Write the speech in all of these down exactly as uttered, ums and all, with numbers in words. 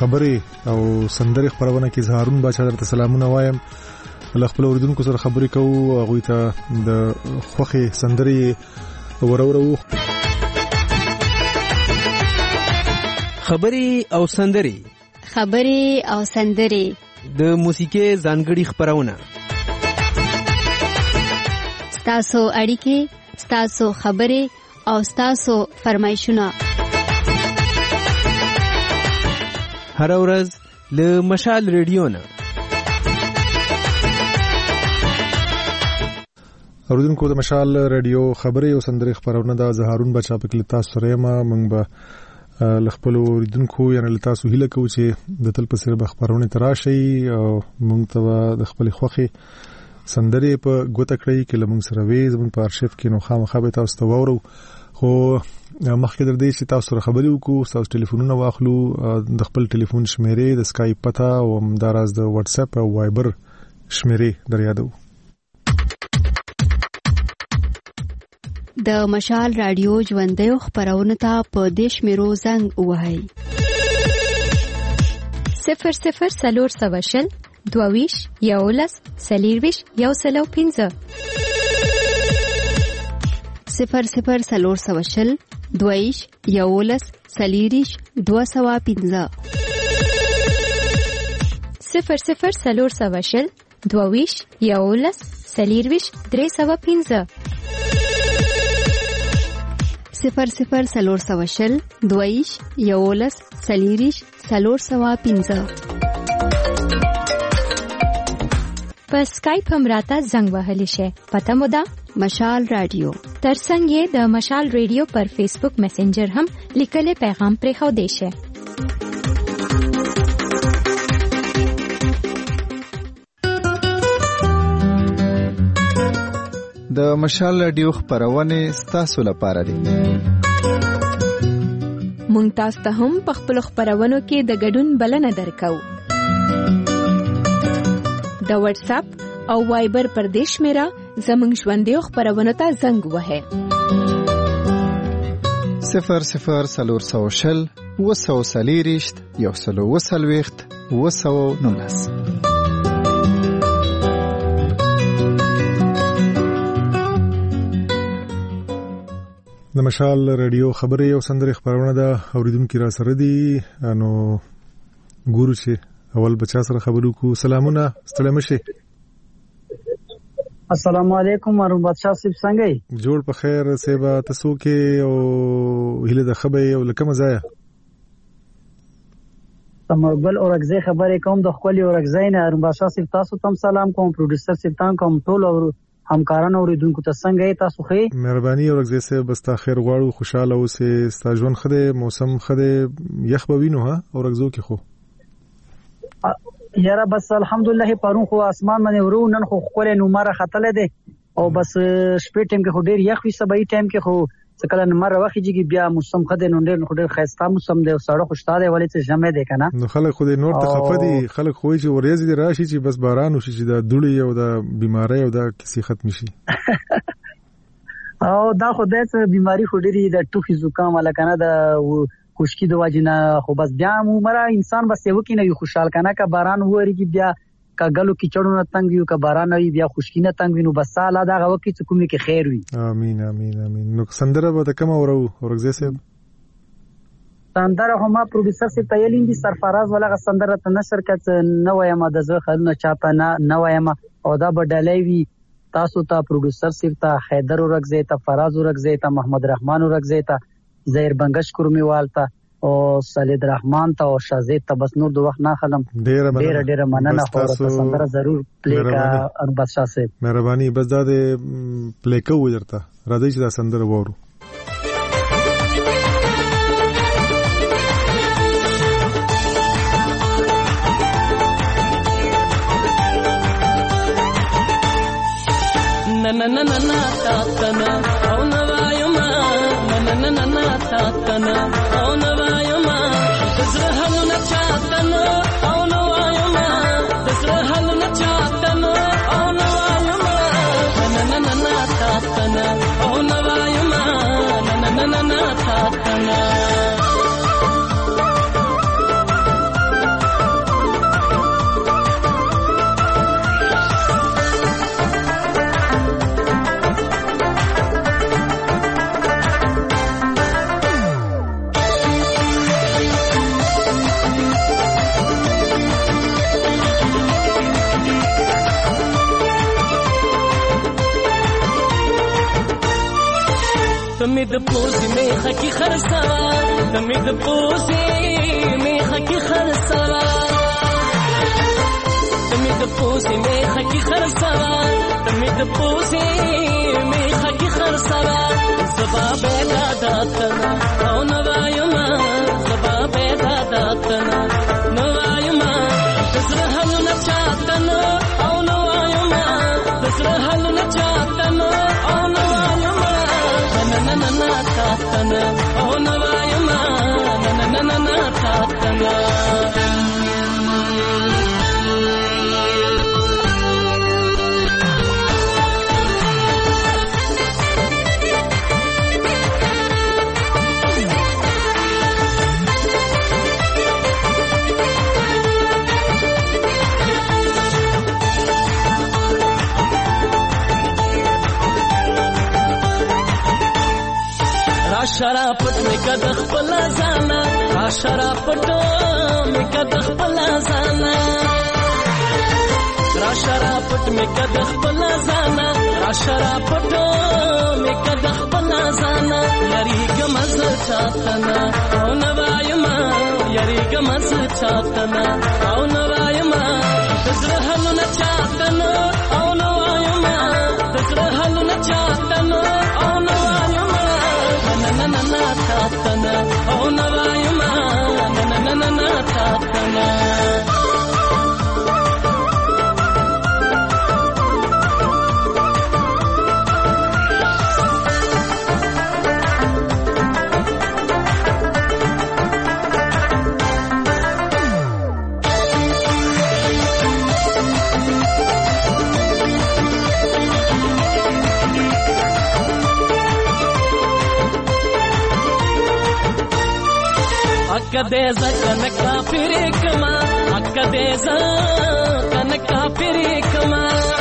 خبرې او سندرې خبرونه کې زهارون بچا درته سلامونه وایم. له خپل اوریدونکو سره خبرې کوو، هغوی ته د خوښې سندرې ورورو. خبرې او سندرې خبرې او سندرې د موسیقي ځانګړي خبرونه. ستاسو اړیکې، ستاسو خبرې او ستاسو فرمایشونه هر ورځ له مشال ریډیو نه. اوریدونکو د مشال ریډیو خبرې او سندرې خبرونه د زهارون بچا په کې تاسو سره ما موږ به لخپل اوریدونکو یعنی له تاسو هیله کوو چې د تل په سر به خبرونه تراشي او موږ ته د خپل خوخي سندرې په ګوته کړی کې لمون سره وې زمون په ارشیف کې نو خامخا به تاسو ته وورو. خو مخکې در دې چې تاسو سره خبرې وکړو، تاسو ټلیفونونه واخلو، د خپل ټلیفون شمیرې، د اسکایپ پته او همداراز د واتس اپ او وایبر شمیرې در یادو. د مشال رادیو ژوندۍ خبرونه ته په دیش میرو زنګ وهاي صفر صفر سلور سواشل دوویش یولس سلیرویش یو سلو پینزه صفر صفر سلور سواشل دوویش یولس سلیریش دو سوا پینزه صفر صفر سلور سواشل دوویش یولس سلیرویش درې سوا پینزه صفر صفر سلور سواشل دوویش یولس سلیریش سلور سوا پینزه. په اسکایپ هم راته زنګ وهلی شي. پته مو ده مشال رادیو. ترڅنګ یې د مشال رادیو پر فیسبوک میسنجر هم لیکلي پیغام پرې خو دی شي. د مشال رادیو خبرونه ستاسو لپاره دي. مونږ تاسو ته هم په خپل خبرونو کې د ګډون بلنه درکو. د واتس اپ او وایبر پر دیش میرا زمنګ ژوندۍ خبرونه ته زنګ وهه صفر صفر سلور سوشل وسو سلیریشت یو سلو وسلويخت وسو نونس. د مشال رادیو خبرې او سندرې خبرونه د اوریدونکو را سره دي. نو ګورو چې اول بچا سره خبرو کو. سلامونه ستړي مشه. السلام علیکم ورحمت بادشاہ صاحب څنګه جوړ په خیر سیبا تاسو کې او هله د خبرې او لکه مزایا تمربل اورګزې خبرې کوم د خپل اورګزې نه ورحمت بادشاہ صاحب تاسو تم سلام کوم پروډوسر صاحب تام کوم ټول او همکارانو اوریدونکو ته څنګه تاسو خې مهرباني اورګزې صاحب بس تا خیر غواړو خوشاله اوسه ستاسو خده موسم خده یخ بوینو ها اورګزو کې خو یاره بس الحمدلله پرون خو اسمان باندې ورو نن خو خپل نمبر خطل دي او بس شپې ټیم کې خو ډیر یخ وي سبای ټیم کې خو څکل نمبر واخیږي بیا موسم خده نن ډیر خو ډیر خسته موسم دی او سړی خوشاله ولې ته جمع دی کنه. نو خلک خو دې نور ته خفه دي، خلک خو چې ورېز دي راشي چې بس باران وشي چې دا دوړي او دا بیماری او دا کیسه ختم شي. او دا خو دې بیماری خو ډیری د ټوخي زکام ولا کنه د خوشکی د واجنه خو بس بیا عمره انسان بس یو کې نه خوشحال کنه کا باران وریږي بیا کا غلو کې چړونه تنګ یو کا باران وي بیا خوشکی نه تنګ وینو بس سالا دا غو کې چې کومه کې خیر وي. امين امين امين. نو سندره به کوم اورو اورګزې صاحب سندره هم پروډوسر سي تایلین دي سرفراز ولا سندره ته نشر کړه نو وایم د زه خلنو چاته نه نو وایم او دا بدلای وی تاسو ته پروډوسر سي ته حیدر اورګزې ته فراز اورګزې ته محمد رحمان اورګزې ته زهیر بنگش کورمیوال ته او سلید رحمان ته او شازید ته بس نور د وخت نه خلم ډیر ډیر ډیر مننه خو سندره ضرور پلی کا اربات شاه صاحب مهرباني بس دا د پلی کو ورته راځي چې دا سندره وورو. na na na na ta ta na au na va yo ma na na na na ta ta na au na va yo ma zra hal na cha ta na au na va yo ma zra hal na cha ta na au na va yo ma na na na na ta ta na au na va yo ma na na na na ta ta na تمې د پوزې میخه کې خرڅوه تمې د پوزې میخه کې خرڅوه تمې د پوزې میخه کې خرڅوه تمې د پوزې میخه کې خرڅوه زبا بیدا داتنا او نوایما زبا بیدا داتنا نوایما دزره حلو نچاتنا او نوایما دزره حلو نچاتنا او نوایما نننننا تاتنا او نوایما نننننا تاتنا شراپت میں کدخ پلا زانا شراپتو میں کدخ پلا زانا شراپت میں کدخ پلا زانا شراپتو میں کدخ پلا زانا یری گمز چاتنا او نوایما یری گمز چاتنا او نوایما تزرحل نچاتنا او نوایما تزرحل نچاتنا او نوایما نننننا تاتنا او نوایما نننننا تاتنا Akkadeza kanaka pirikama Akkadeza kanaka pirikama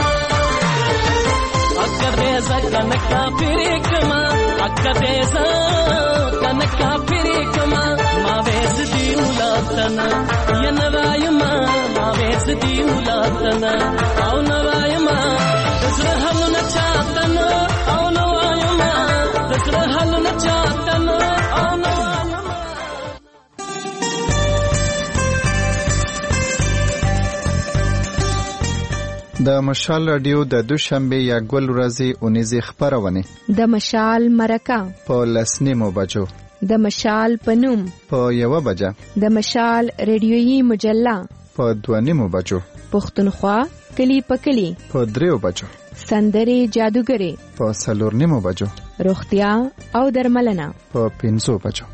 Akkadeza kanaka pirikama Akkadeza kanaka pirikama Ma vezdi ulatana Ya navayama Ma vezdi ulatana Au navayama Tazrahalu nachatana Au navayama Tazrahalu nachatana Au navayama د مشال رادیو د دوشنبه یا ګل ورځې اونیزه خبرونه د مشال مرکه په لسنیمو بجو د مشال پنوم په یو بجه د مشال ریډیویي مجله په دوانیمو بجو پښتونخوا کلی په کلی په دریو بجو سندري جادوګری په سلورنیمو بجو روغتیا او درملنه په پنځو بجو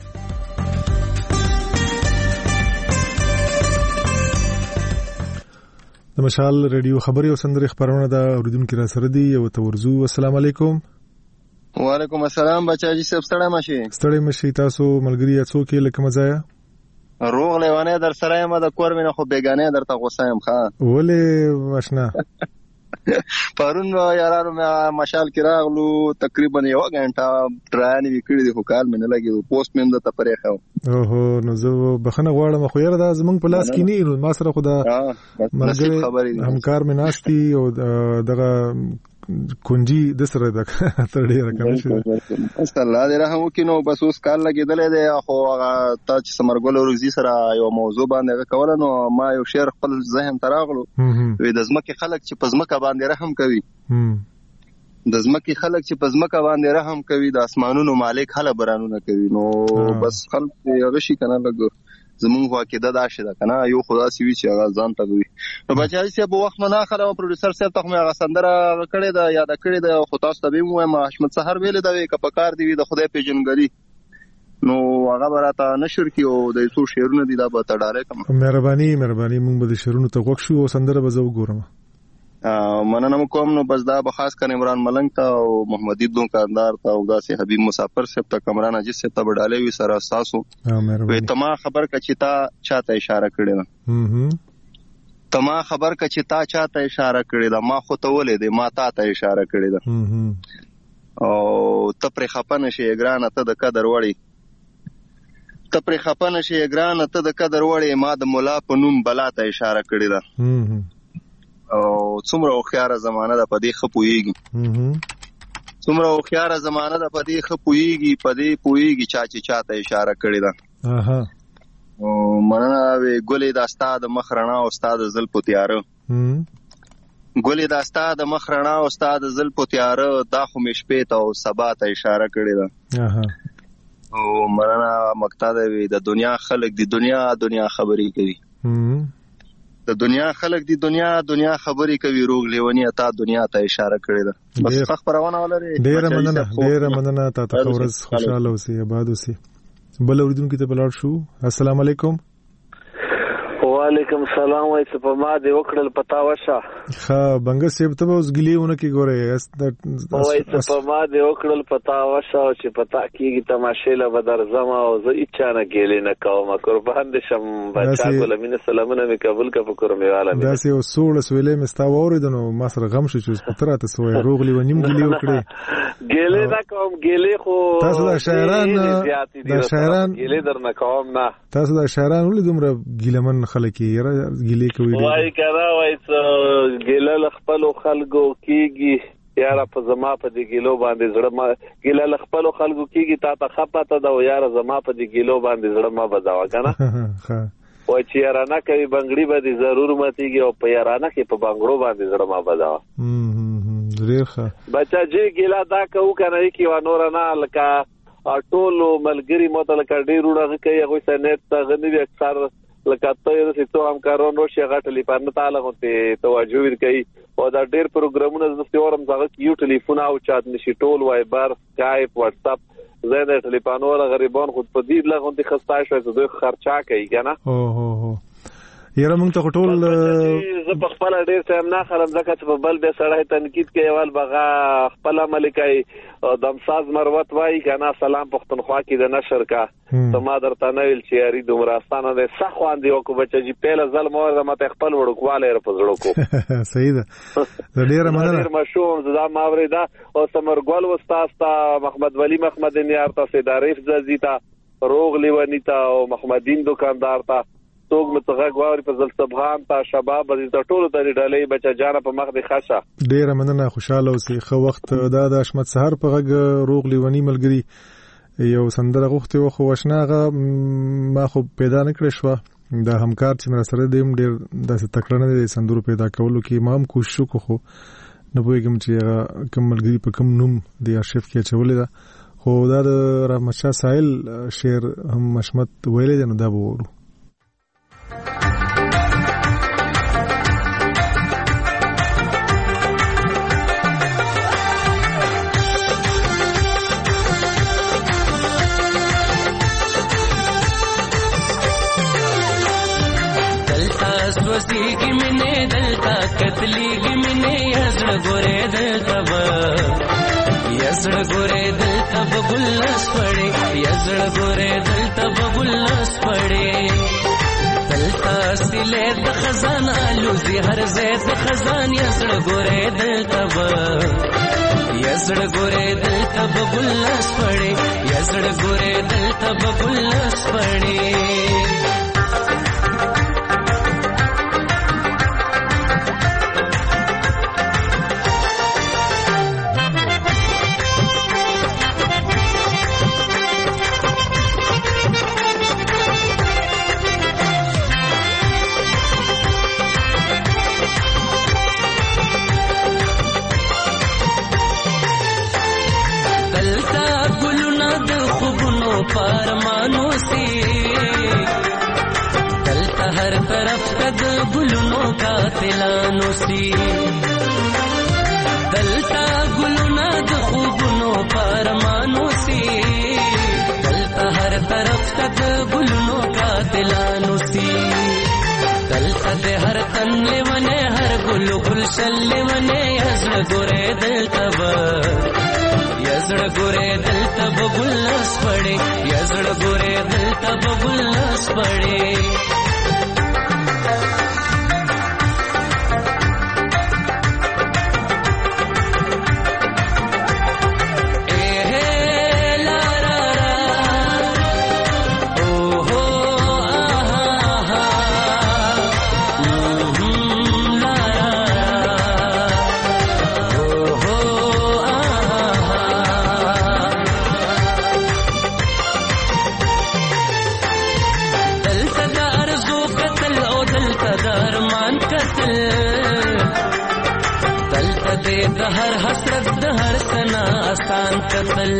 د مشال ریډیو خبري او سندري خبرونه د اوریدونکو را سره دي او تورزو السلام علیکم وعلیکم السلام بچاجي سب ستړی ماشي ستړی ماشي تاسو ملګری یاتسو کې لکه مزایا روغ لیوانه در سره یم د کور مینه خو بیگانه درته غوسه یم ښا ولې ماشنا پرون یارانو مشال کې راغلو تقریبا یو غنټه ټرانې وکړې د حکال منه لګي پوسټ مېن د تپرې خو اوهو نو زه بخنه غواړم خو یاره دا زمونږ په لاس کې نه ما سره خو دا نصیب خبرې همکار مې ناشتي او دغه کنجي د سره د تر ډیره کم شي الله دې رحم وکړي نو بس اوس کال لګیدل دی خو تا چې سمرګل روزي سره یو موضوع باندې کول نو ما یو شعر خپل ذهن ته راغلو وې د ځمکې خلک چې په ځمکه باندې رحم کوي د ځمکې خلک چې په ځمکه باندې رحم کوي د اسمانونو مالک هله برانونه کوي نو بس خلک هغه شي کنه لګ زمونږ واقعده دا شته کنه یو خدا سی وی چې هغه ځان ته وي نو بچای سي په وخت نه خره پروډوسر صاحب ته مې هغه سندره کړې ده یاد کړې ده خو تاسو ته به مو احمد سحر ویل دا وی ک په کار دی د خدای پیژنګری نو هغه براته نشر کیو د څو شعرونه دي دا به تډاره کوم مهرباني مهرباني مونږ به د شعرونو ته غوښ شو او سندره به زو ګورم مننه کوم نو بس دا به خاص کر عمران ملنګ ته او محمد عبدو کاندار ته او داسې حبیب مسافر صاحب ته کمران اجي صاحب ته وډالې وي سره اساسو وي تما خبر کچتا چاته اشاره کړې ده تما خبر کچتا چاته اشاره کړې ده ما خو ته ولې دې ما تا ته اشاره کړې ده او ته پر خپنه شي ګران ته د قدر وړي ته پر خپنه شي ګران ته د قدر وړي ما د مولا په نوم بلا ته اشاره کړې ده او څومره خيار زمانہ د پدې خپويږي څومره خيار زمانه د پدې خپويږي پدې پويږي چا چې چاته اشاره کړې ده. اها او مننه وی ګلې د استاد مخرنا او استاد زلفو تیار. هم ګلې د استاد مخرنا او استاد زلفو تیار دا خو مشپې ته او سبا ته اشاره کړې ده. اها او مننه مقصد وی د دنیا خلک د دنیا دنیا خبرې کوي. هم د دنیا خلک دی دنیا دنیا خبرې کوي روغ لیونی تا دنیا ته اشاره کړې ده. بس خخ پرونه ولري. ډېر مننه ډېر مننه تا ته خورز خوشاله اوسې آباد اوسې. بل اوریدونکو ته بلاړ شو. السلام علیکم. وعلیکم السلام. وای څه په ما دی وکړل پتا وشه. ها بنګ سیب ته اوس ګلیونه کې ګوره. وای څه په ما دی وکړل پتا وشه چې پتا کیږي تماشې له بدر زما او زه اچا نه ګلې نه کوم قربان دې شم بچا ګلمین سلامونه می قبول کا فکر می والا می. دا سه وسوړ سویلې مستا وریدنو ما سره غم شو چې پتره ته سوې روغلی و نیم ګلی وکړي. ګلې نه کوم ګلې خو تاسو د شاعران د شاعران ګلې در نه کوم نه. تاسو د شاعران ولې دومره ګیلمن خلک یې را ګلې کوي. وای کرا وای څه ګلې خپل خلکو کیږي یاره په زما په دې ګلو باندې زړه ما ګلې خپل خلکو کیږي تا ته خپته دا یاره زما په دې ګلو باندې زړه ما بداوا کنه. وای چې یاره نه کوي بنگړي باندې ضرور ماتيږي او په یاره نه کې په بنگړو باندې زړه ما بداوا. هم ډېر ښه بچا چې ګلا دا کو کنه کی و نور نه لکه ټولو ملګری مو ته لکه ډېر وړه کوي هغه سنت ته غني اکثر لکه ته یې چې هم کارونو شي غټلې په تعالی غوته توجه ورکړي او دا ډېر پروګرامونه د ستورم ځای یو ټلیفون او چات نشي ټول وایبر اسکایپ واتس اپ زه د ټلیفونو ولا غریبان خود په دې لغونتي خسته شوی چې دوی خرچا کوي کنه. او هو هو یاره موږ ته ټول زه په خپل ډېر څه نه خلم ځکه چې په بل به سړی تنقید کوي ول بغا خپل ملکای دمساز مروت وای کنه سلام پختونخوا کې د نشر کا سما درته نه ویل چې یاري دومراستانه ده سخوان دی او کو بچی چې پهل ځل مور د مت خپل وړوکواله په زړه کو. صحیح ده. ډېر مننه. ډېر مشوم زدا ماوریدا او سمرګل استاد تا محمد ولی محمد نیار تا سیداریف زیتا روغ لیونی تا او محمدین دکاندار تا توګ متغه غواړي په ځل سبحان تا شباب د ټولو د ډلې بچا جان په مخ دي خاصه. ډېر مننه خوشاله اوسې. خو وخت دا د احمد سحر په غږ روغ لیونی ملګری یو سندره غوښته و خو وشناغه ما خو پیدا نکړې شو دا همکار چې مر سره دیم ډېر داسې تکړه نه دي سندرو پیدا کولو کې ما هم کوشش وکړو خو نه پوهېږم چې کوم ملګری په کوم نوم د ارشیف کې اچولې ده خو دا د رحمت شاه ساحل شعر هم مشمت ویلې ده نو دا به وورو. وسیږي مینه دلتا کتلیږي مینه یزړه ګورې دلتا به یزړه ګورې دلتا به ګلس پړې یزړه ګورې دلتا به ګلس پړې دلتا سیلې د خزانه لوزي هر زید خزان یزړه ګورې دلتا به یزړه ګورې دلتا به ګلس پړې یزړه ګورې دلتا به ګلس پړې. پارمانو سی دلتا ہر طرف تد گلنوں کا تلانو سی دلتا گلنا د خوبنوں پارمانو سی دلتا ہر طرف تد گلنوں کا تلانو سی دلتا دے ہر تن لیونے ہر گل گلشن لیونے یزړه ګورې دلتا با یزړه ګورې دلتا به ګلس پړې یزړه ګورې دلتا به ګلس پړې. د هر حسرت د هر سنا آسان قتل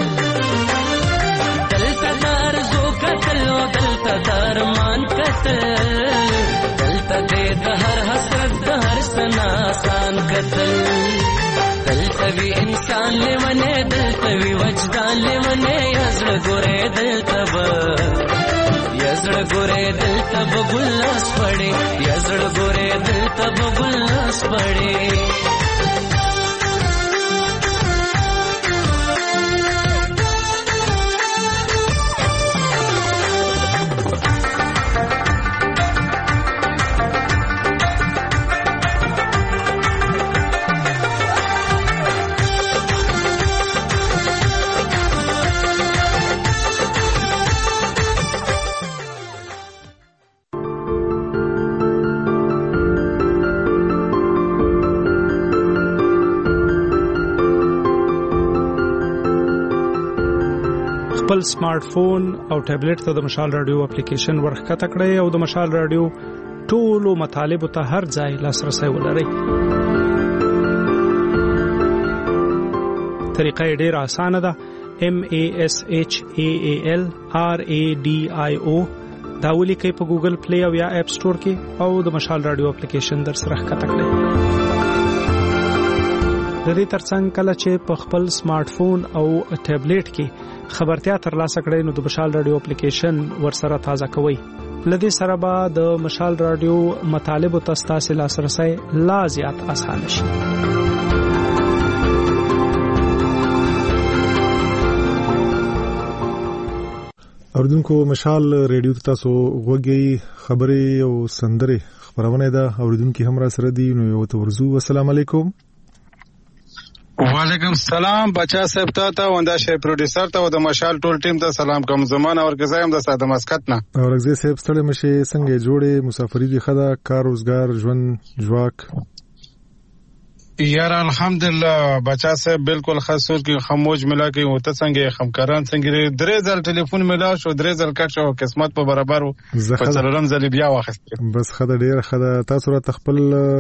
دلته د ارزو قتل او دلته د ارمان قتل دلته د هر حسرت د هر سنا آسان قتل دلته وی انسان لیونه دلته وی وجدان لیونه یزړه ګوره دلته به یزړه ګوره دلته به ګلاس پړې یزړه ګوره دلته به ګلاس پړې خپل سمارټ فون او ټابلیټ ته د مشال رادیو اپلیکیشن ورخکته کړئ او د مشال رادیو ټولو مطالبه ته هر ځای لاسرسي ولرئ. طریقه ډیره اسانه ده. M A S H A A L R A D I O دا ولیکئ په ګوګل پلی او یا اپ سٹور کې او د مشال رادیو اپلیکیشن در سره ښکته کړئ. د دې ترڅنګ کله چې په خپل سمارټ فون او ټابلیټ کې خبرتیا ترلاسه کړئ نو د مشال رادیو اپلیکیشن ورسره تازه کوئ. لدې سره به د مشال رادیو مطالبه تاسو لاسرسي لا زیات آسان شي. اوردونکو مشال رادیو تاسو وګي خبري او سندري خبرونه ده اوردونکو هم را سره دي نو یو تورزو. السلام علیکم. وعلیکم السلام بچا صاحب ته ته وندا شي پروډوسر ته او د مشال ټول ټیم ته سلام کوم. زمانه ورګزایم د ساده مسکت نه اورګزي صاحب ستړي مشه څنګه جوړې مسافری دي خدا کار روزګار ژوند جواک یار الحمدلله بچا صاحب بالکل خاصور کی خموج ملا کی وته څنګه خمکاران څنګه درې ځل ټلیفون ملا شو درې ځل کټ شو قسمت په برابر و په څلورم ځل بیا واخست بس خدای ډیر خدای تاسو را تخپل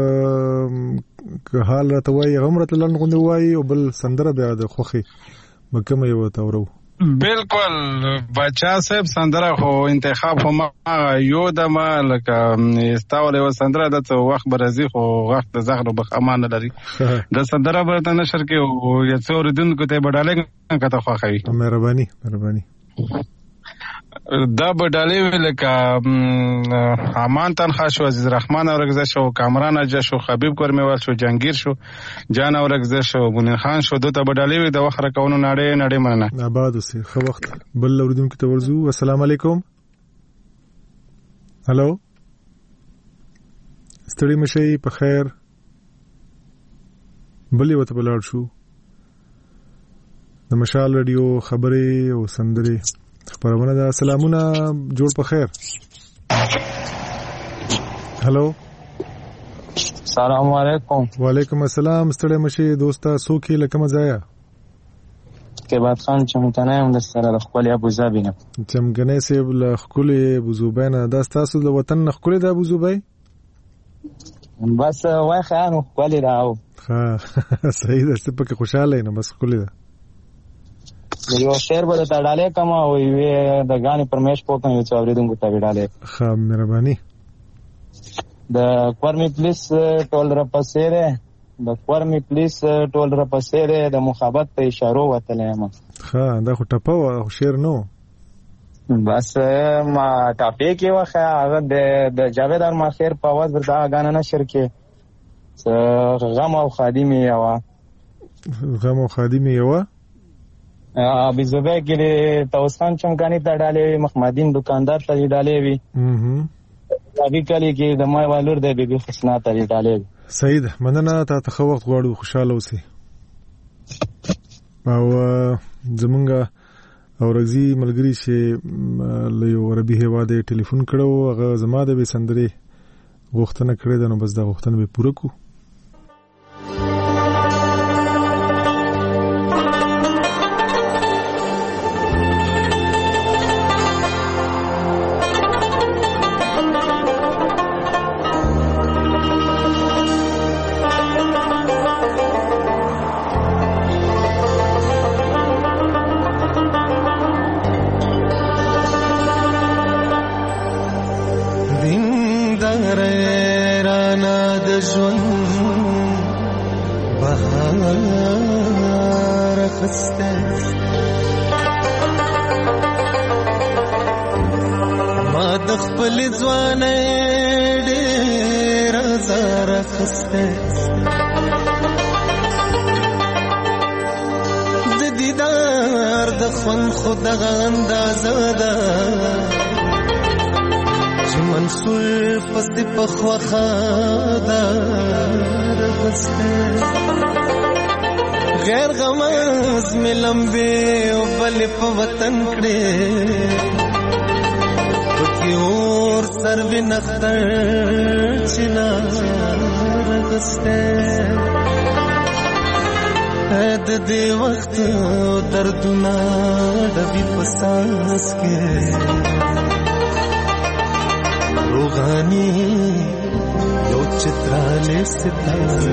حال راته وای عمرت لن غوندي وای او بل سندره بیا د خوخي مکمه یو تاورو بالکل بچا صاحب سندره خو انتخاب هم یو د ما لکه استاول یو سندره د وخت برازي خو وخت د زغره بخ امان لري د سندره برته نشر کې یو څو ردن کوته بډاله کته خوخوي. مهرباني مهرباني دا بډاله لکه امان تنخوا شو عزیز رحمان اورګزا شو کامران اجا شو حبیب کورمیوال شو جنگیر شو جان اورګزا شو بنین خان شو دوته بډاله د وخره کونو ناړې ناړې مننه آباد اوسې خو وخت بل اوردون کې تورزو. السلام علیکم. هالو ستړي مشي په خیر بلې وته بلار شو د مشال رادیو خبري او سندري خبرونه ده. سلامونه جوړ په خیر. هالو السلام علیکم. وعلیکم السلام. ستړي مشي دوستا سوکي لکه مزایا کې بعد خان چمکنه هم د سره د خپل ابو ظبي نه چمکنه سي بل خپل ابو زبي نه دا تاسو د وطن خپل د ابو زبي بس وای خان خپل راو ها صحیح ده څه پکې خوشاله نه بس خپل ده یو شعر به ته ډالې کما وي د غاني پرمیش پوکن یو څو اوریدونکو ته ډالې ها مهرباني د کورمي پولیس ټول را پسېره د کورمي پولیس ټول را پسېره د مخابت په اشاره وتلې ما ها دا خو ټپو شعر نو بس ما ټاپې کې واخه هغه د جاوید ارمان خیر په आवाज وردا غانه نشر کې غم او خادمي یوا غم او خادمي یوا ابي زبې کې توسان چمکانی ته ډالې محمدین دکاندار ته ډالې وی هم ابي کلی کې د مای والور د بیبي حسنا ته ډالې سید مننه ته ته وخت غواړو خوشاله اوسې او زمونږه اورګزي ملګری چې له یو عربي هواده ټلیفون کړو هغه زما د وسندري غوښتنه کړې ده نو بس دا غوښتنه به پوره کو. خسته ما د خپل ځوانۍ ډېر زار خسته د دیدار د خوند خود اندازه ده چې منصور پس د پخوخه ده رغسته غیر غمز می لمبه او بل په وطن کړي پکې اور سر وی نختر چنا رغسته د دې وخت دردونه د بي پساس کې روغانی یو چتراله ستاره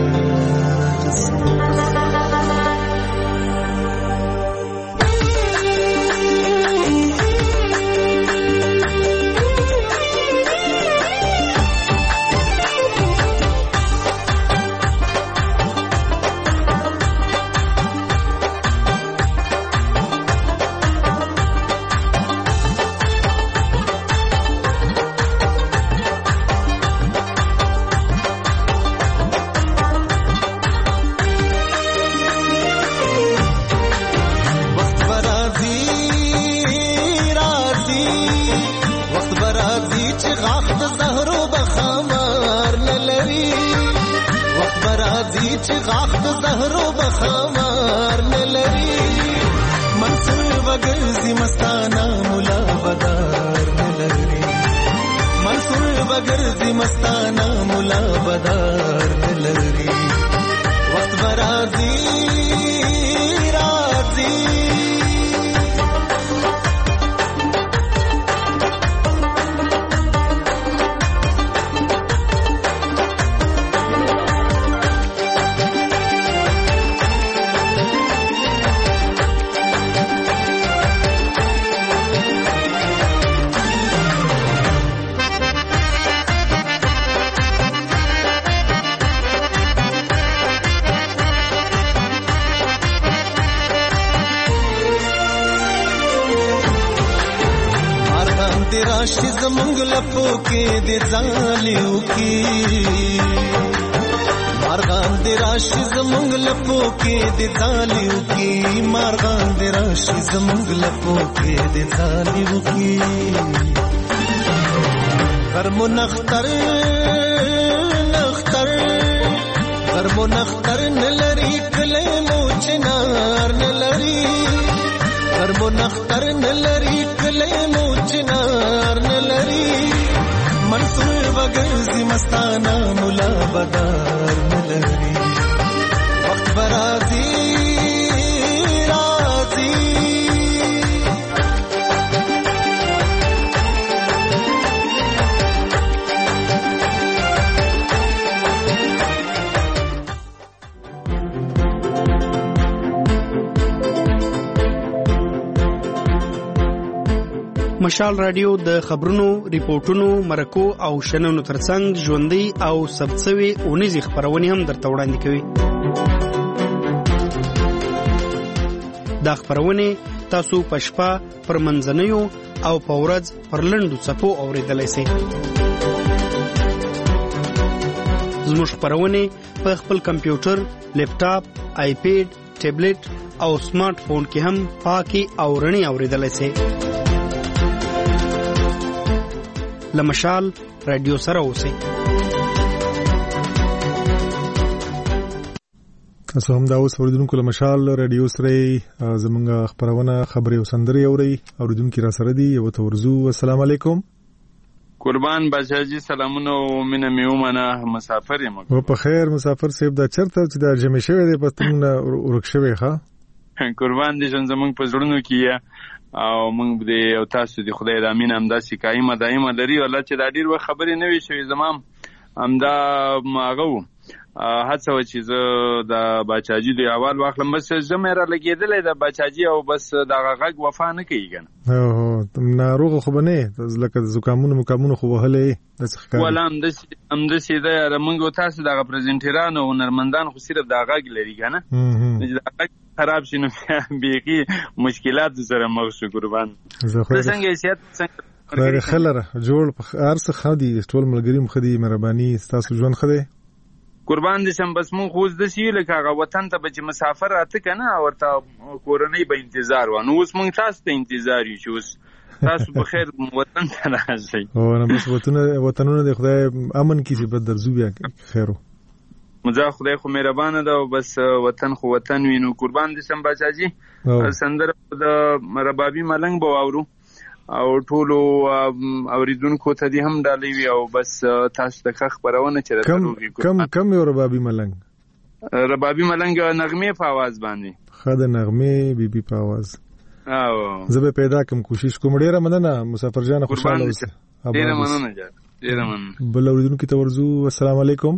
مشال رادیو د خبرونو، ریپورتونو، مرکو او شننو ترڅنګ ژوندۍ او ثبتسوي اونیزي خبرونه هم درته وړاندې کوي. دا خبرونه تاسو په شپه پر منځنیو او په ورځ پر لنډو څپو اوریدلای شئ. زموږ خبرونه په خپل کمپیوټر، لیپټاپ، آیپیډ، ټابلیټ او سمارټ فون کې هم پاکي او رڼي اوریدلای شئ. لمشال رادیو سره اوسئ. تاسو هم دا اوس اوریدونکو لمشال رادیو سره زمونږ خبرونه خبري او سندري اوري اوریدونکو را سره دي. یو تورزو السلام علیکم. قربان بچاجي سلامونه او مینه میومنه مسافر یم. او په خیر مسافر صاحب دا چرته چې دا جمع شوی دی پتون ورکشوي ښا قربان دي جن زمونږ په زړونو کې او موږ دې او تاسو دې خدای د امین هم داسې قائمه دایمه لري. الله چې دا ډیر وخت خبرې نه وي شوې زمام همدا ماغو هڅه و چې زه د باچاجي دوی اول واخلم، بس زه مې را لګېدلی د باچاجي او بس دغه غږ وفا نه کوي کنه. هو ناروغ خو به نه لکه زکامونه مکامونه خو وهلی داسې ښکاري. ولا همداسې همداسې دی یاره. موږ تاسو دغه پرزنټران او هنرمندان خو صرف دا غږ لري که نه، چې دا غږ خراب شي نو بیخي مشکلات سره مخ شو. قربان ته څنګه حیثیت څنګه خدای ښه لره جوړ په هر څه ښه دي، ټول ملګري هم ښه دي، مهرباني ستاسو ژوند ښه دی. قربان دې شم. بس مونږ خو اوس داسې یو لکه هغه وطن ته به چې مسافر راته که نه ورته کورنۍ به انتظار وه، نو اوس مونږ تاسو ته انتظار یو چې اوس تاسو په خیر وطن ته راشئ. هو نه بس وطنونه د خدای امن کړي چې به درځو بیا خیر و. مزه خدای خو مهربانه ده او بس وطن خو وطن وي. نو قربان دې شم باچاجي سندره د ربابي ملنګ به واورو او ټولو اوریدونکو ته دې هم ډالۍ وي او بس تاسو ته ښه خپرونه چې راته وکړي. کم کم یو ربابي ملنګ ربابي ملنګ نغمې په آواز باندې ښه د نغمې بیبي په آواز. او زه به پیدا کوم کوشش کوم. ډېره مننه مسافر جان، خوشاله اوسه. ډېره مننه جان، ډېره مننه. بل اوریدونکو ته ورځو. السلام علیکم.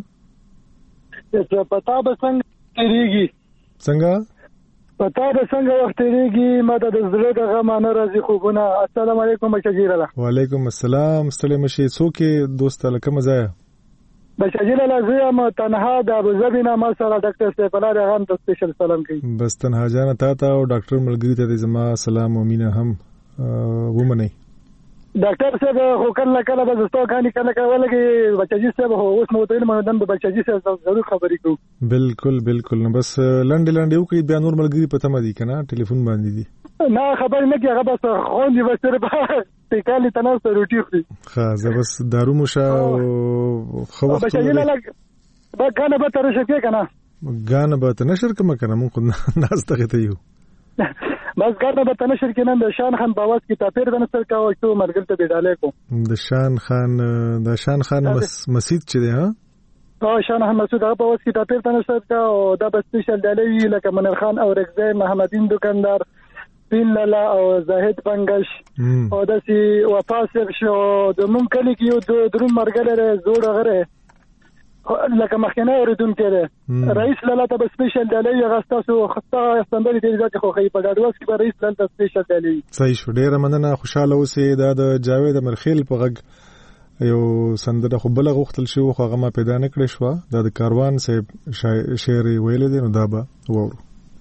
پتا به څنګه تیریږي څنګه پتا به څنګه وخت تیریږي ما د زړه د غم نه راځي خوبونه. السلام علیکم بچاجیره. وعلیکم السلام. ستړي مشي څوک دوست لکه مزه بچاجیره لازم ما تنها د ابوظبي نه ما سره ډاکټر سیف الله رحم ته سپیشل سلام کوي. بس تنها جان ته ته او ډاکټر ملګری ته زما سلام او مینه هم ومني. ډاکټر صاحب خو کله کله به زستو کاني کله کله لګي بچاجي صاحب هو اوس نو ته مې دم بچاجي صاحب ضرور خبرې کوو. بالکل بالکل. نو بس لنډ لنډ یو کوي بیا نور ملګری پته مې دي کنه ټلیفون باندې دي. نه خبر نه کیږي بس خو دې بس تر ټیکالي تناسه روټي خوري. ښه زه بس دارو مشه او خو وخت بچاجي نه لګ با کنه به تر شکه کنه غانه به ته نشر کوم کنه مونږ ناز ته ته یو بس ګرنه به تنه شرکینن د شان خان باواز کی تاپیر د نصر کا وشتو مرګل ته ډالې کو د شان خان د شان خان مسجد چې دی ها او شان خان مسعود هغه باواز کی تاپیر د نصر کا او د سپیشل ډالې لکه منر خان او رگزای محمدین دکاندار پین لالا او زاهد بنگش او دسی وفاسب شو د مون کلی کیو د درون مرګل زوړ غره لکه مخکنه اوریدون کړي رئیس لاله ته سپیشل ډالۍ غاستاسو خطا استندري دې ځکه خو خې په ډاډواس کې به رئیس لاله سپیشل ډالۍ. صحیح شو. ډیره مننه. خوشاله اوسې. دا د جاوید مرخیل په غږ یو سندره خو بل غوښتل شو خو هغه ما پیدا نه کړې شو. دا د کاروان صاحب شعر ویل دي نو دا به وورو.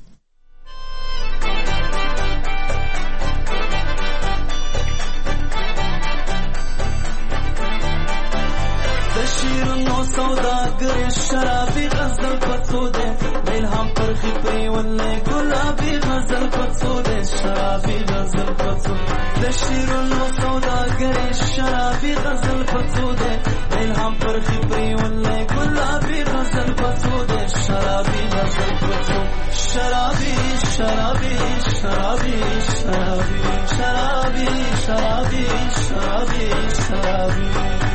سوداگر شرابی غزل پسوده الهام پر خبری ولی گلابی غزل پسوده شرابی غزل پسوده شیرون سوداگر شرابی غزل پسوده الهام پر خبری ولی گلابی غزل پسوده شرابی غزل پسوده شرابی شرابی شرابی شرابی شرابی شرابی شرابی شرابی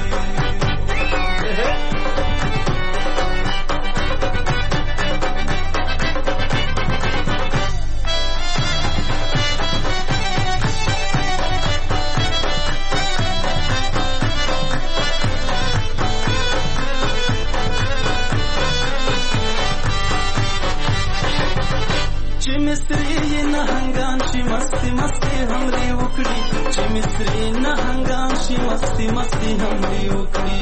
مصری نهنگان شي مستی مستی همري وکړي چې مصری نهنگان شي مستی مستی همري وکړي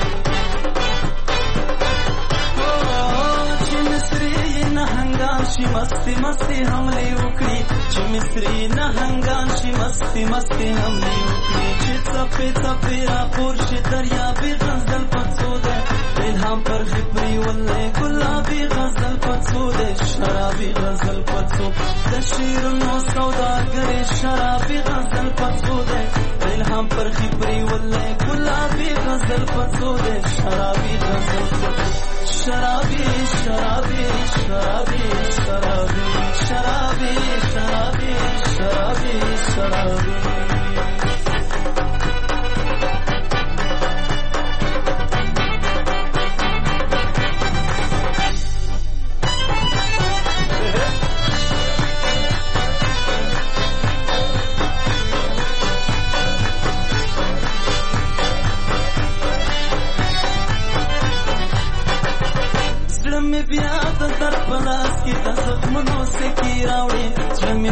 چې مصری نهنگان شي مستی مستی همري وکړي چې مصری نهنگان شي مستی مستی همري وکړي چې څپې څپې را پور شي دریابي غزل پڅوده الهام پر خبري ولې ګلابي غزل پڅوده شرابي غزل د شیرونو سوداګر شرابي غزل پڅوده الهام پر خبري ولې ګلابي غزل پڅوده شرابي غزل پڅوده شرابي شرابي شرابي شرابي شرابي شرابي شرابي شرابي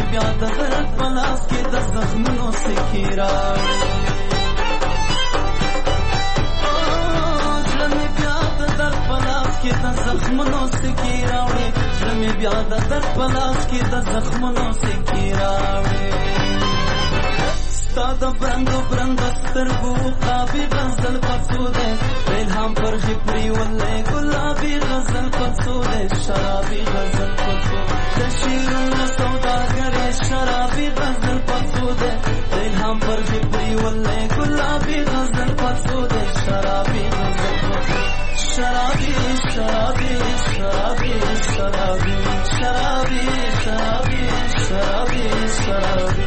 بیا د درد پلاس کې د زخمونو سکې راوړې زړه مې بیا د درد پلاس کې د زخمونو سکې راوړې زړه مې بیا د درد پلاس کې د زخمونو سکې راوړې ستا د برندو برندو سترګو قابي غزل پڅو دی الهام پر خپري ولې ګلابي غزل پڅو دی شرابي غزل پڅو د شیرونو سوداګرې شرابي غزل پڅو دی الهام پر خپري ولې ګلابي غزل پڅو دی شرابي غزل پڅو شرابي شرابي شرابي شرابي شرابي شرابي شرابي شرابي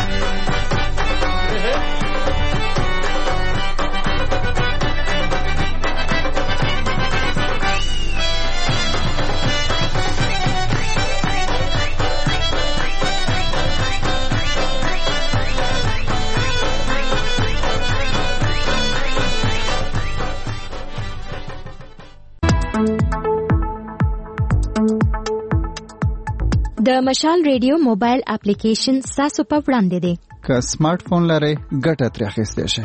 د مشال ریډیو موبایل اپلیکیشن تاسو په وړاندې دی که سمارټ فون لرئ ګټه ترې اخیستی شئ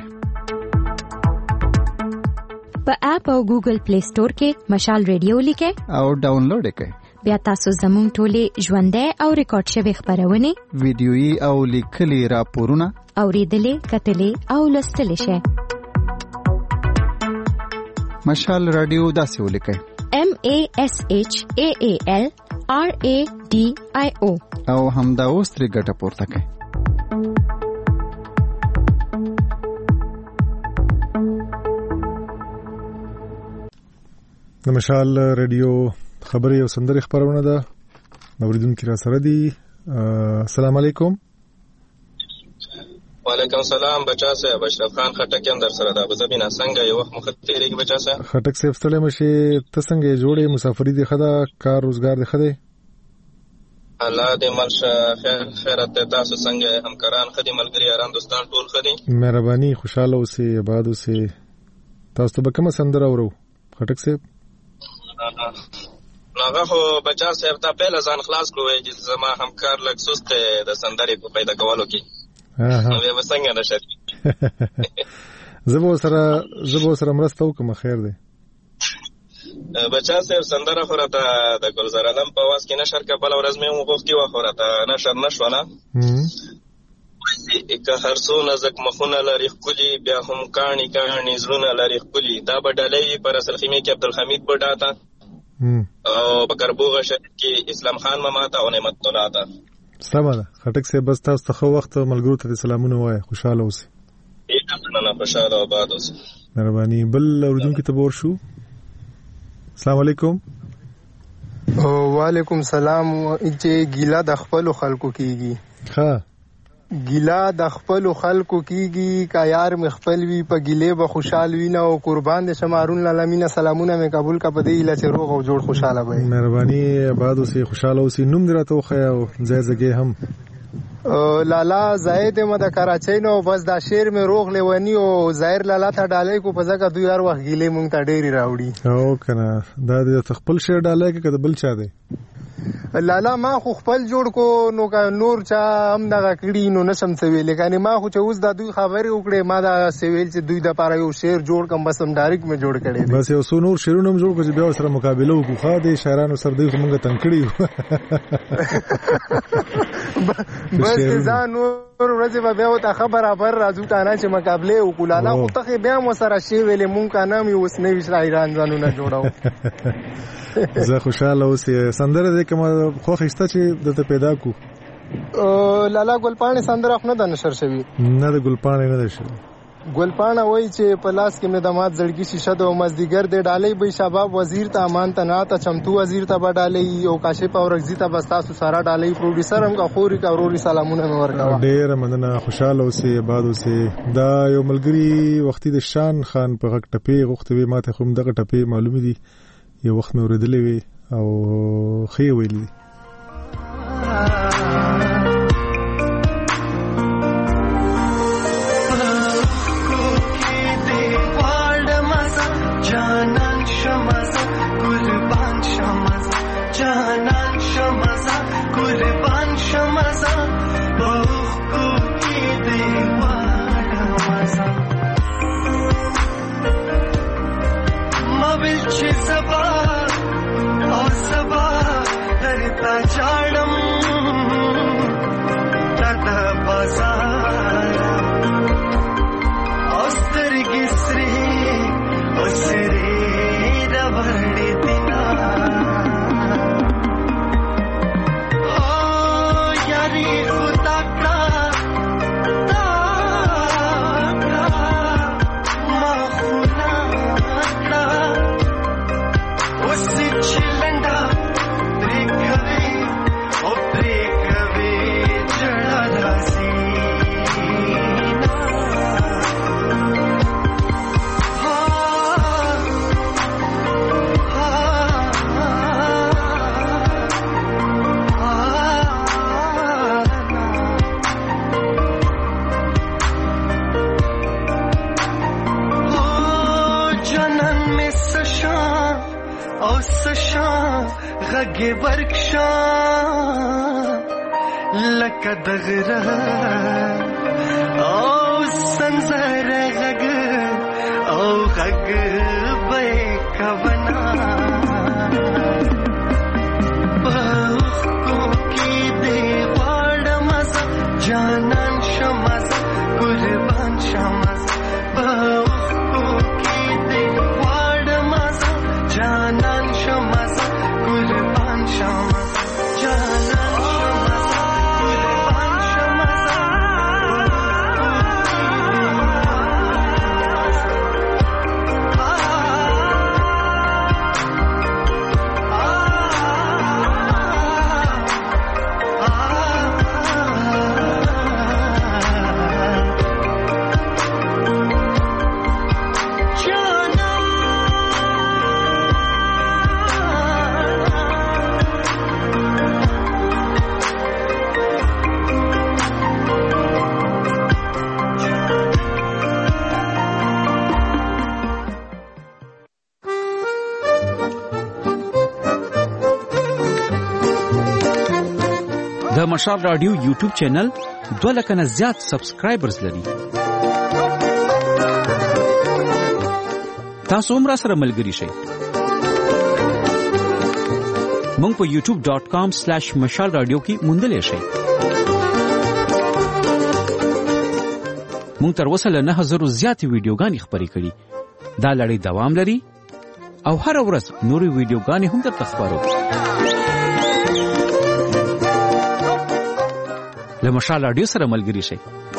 په اپ او ګوګل پلی سٹور کې مشال ریډیو لیکئ او ډاونلوډ یې کړئ بیا تاسو زموږ ټولې ژوندۍ او ریکارډ شوې خبرونه ویډیويي او لیکلي راپورونه اوریدلې کتلې او لوستلې شئ مشال رادیو داسې ولیکئ M A S H A A L R A D I O او همدا اوس ترې ګټه پورته کړئ د مشال ریډیو خبري او سندري خبرونه ده اوریدونکو را سره دي السلام علیکم وعلیکم السلام بچا صاحب اشرف خان خټک هم در سره دا بزبینا څنګه یو وخت مختیری کې بچا صاحب خټک صاحب ستړی مشي ته څنګه جوړې مسافری دی خدا کار روزګار دی خدای الله دې مرشه خیر خیرت تاسو څنګه همکاران خدي ملګری اران دوستان ټول خدي مهرباني خوشاله اوسئ آباد اوسئ تاسو به کوم سندره اورو خټک صاحب ناغه خو بچا صاحب ته په لزان خلاص کړو چې زما همکار لک سست د سندرې په پیدا کولو کې نو به څنګه نشي زبو سره زبو سره مرسته وکم خیر دی بچا صاحب سندره خورته د ګلزار علم په واس کې نشر کبل ورځ مې وغوښتي و خورته نشر نشونه که هر څو نزک مخونه لري خولي بیا هم کانی کانی زړونه لري خولي دا بدلې پر اصل خیمه کې عبدالحمید بډاتا او بکربوغه شهید کې اسلام خان مماتا او نعمت الله تا سمه ده خټک صاحب بس تاسو ته وخت ملګرو ته سلامونه وای خوشاله اوسئ نه خوشاله آباد اوسئ مهرباني بل اوردونکو ته ور شو السلام علیکم وعلیکم سلام چې ګیلا د خپل خلکو کیږي ها ګیلا د خپل خلکو کیږي کا یار مخفل وی په ګیله به خوشحال وی نه او قربان دې شمارون لالمینه سلامونه مې قبول کا پدې اله چې روغ او جوړ خوشاله وي مهرباني آباد اوسئ خوشاله اوسئ نوم دراته خو او ځای ځای هم لالا زاید مد کراچۍ نو بس دا شیر مې روغ لیونی او ظاهر لالا ته ډالې کو په ځکه دوی هر وخت ګیله مونږ ته ډېری راوړي او کنه دا د خپل شیر ډالې کې کده بل چا دی لالا ما خو خپل جوړ کو نو کا نور چا هم دغه کړي نو نشم سوي لکه ما خو چې اوس د دوی خبرې وکړې ما دا سویل چې دوی د پاره یو شیر جوړ کم بس هم ډایرک مې جوړ کړي بس یو څو نور شیرونه هم جوړ کړي بیا سره مقابله وکړو خا دې شاعرانو سره دوی موږ تنګ کړي بس ځان نور ورځې به بیا ته خبره بر راځو کنه چې مقابله وکړو لالا خو ته بیا مو سره شی ویلې مونږ کنه مې اوس نه ویش ایران ځانو نه جوړاو زه خوشاله اوسې سندره دې کوم خو خسته چې دته پیدا کو لالا ګلپانه سندره خو نه د نشر شوی نه د ګلپانه نه ده شوی ګلپانه وای چې پلاس کې مې د مات زړګي شیشه د مزدیګر دې ډالې به شباب وزیر ته امان ته نه ته چمتو وزیر ته به ډالې او کاشف او رغزی ته بس تاسو سارا ډالې پروډوسر هم کا خوري کا وروري سلامونه مې ورکاوه ډېر مننه خوشاله اوسې آباد اوسې دا یو ملګری وختي د شان خان په غټ ټپې غوښتوي ماته خو دغه ټپې معلومه دي یو وخت مې ورېدلې وي او خې ویلې جانان شمزه قربان شمزه غږ ورکشان لکه دغره او سنځر غږ او غږ به کونا په کو کې دی غواړم جانان شمس قربان شمس په کو کې دی غواړم جانان شمس قربان شمس جانان د مشال رادیو یوټیوب چینل دوه لک نه زیات سبسکرایبرز لري. تاسو هم را سره ملګري شئ. مونږ په یوټیوب ډاټ کام سلیش مشال رادیو کې موندلی شئ. مونږ تر اوسه له نه زرو زیاتې ویډیوګانې خپرې کړي. دا لړۍ دوام لري او هر ورځ نورې ویډیوګانې هم درته خپرو. له مشال رادیو سره ملګري شئ.